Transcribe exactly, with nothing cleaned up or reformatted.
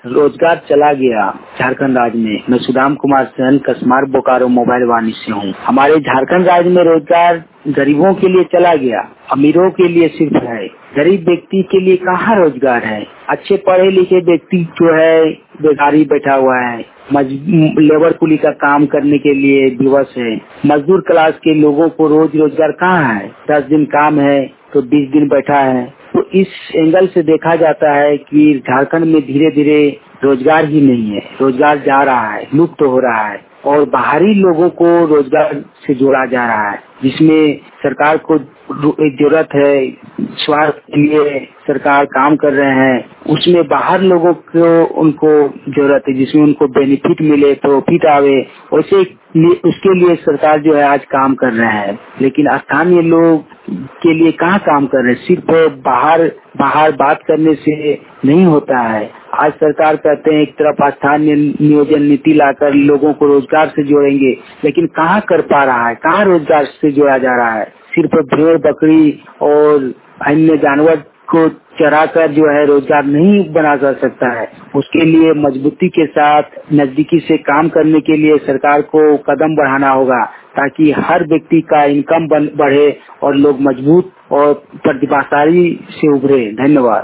रोजगार चला गया झारखंड राज्य में। मैं सुदाम कुमार सेन कसमार बोकारो मोबाइल वाणी से हूँ। हमारे झारखंड राज्य में रोजगार गरीबों के लिए चला गया, अमीरों के लिए सिर्फ है। गरीब व्यक्ति के लिए कहाँ रोजगार है। अच्छे पढ़े लिखे व्यक्ति जो है बेकारी बैठा हुआ है, लेबर कुली का काम करने के लिए विवश है। मजदूर क्लास के लोगों को रोज रोजगार कहाँ है। दस दिन काम है तो बीस दिन बैठा है। तो इस एंगल से देखा जाता है कि झारखंड में धीरे धीरे रोजगार ही नहीं है, रोजगार जा रहा है, लुप्त तो हो रहा है और बाहरी लोगों को रोजगार से जोड़ा जा रहा है, जिसमें सरकार को जरूरत है। स्वास्थ्य के लिए सरकार काम कर रहे हैं, उसमें बाहर लोगों को उनको जरूरत है, जिसमें उनको बेनिफिट मिले, प्रॉफिट आवे, वैसे उसके लिए सरकार जो है आज काम कर रहे हैं। लेकिन स्थानीय लोग के लिए कहाँ काम कर रहे हैं। सिर्फ बाहर बाहर बात करने से नहीं होता है। आज सरकार कहते हैं एक तरफ स्थानीय नियोजन नीति लाकर लोगों को रोजगार से जोड़ेंगे, लेकिन कहाँ कर पा रहा है, कहाँ रोजगार से जोड़ा जा रहा है। सिर्फ भेड़ बकरी और अन्य जानवर को चराकर जो है रोजगार नहीं बना जा सकता है। उसके लिए मजबूती के साथ नजदीकी से काम करने के लिए सरकार को कदम बढ़ाना होगा, ताकि हर व्यक्ति का इनकम बढ़े और लोग मजबूत और प्रतिभाशाली से उभरे। धन्यवाद।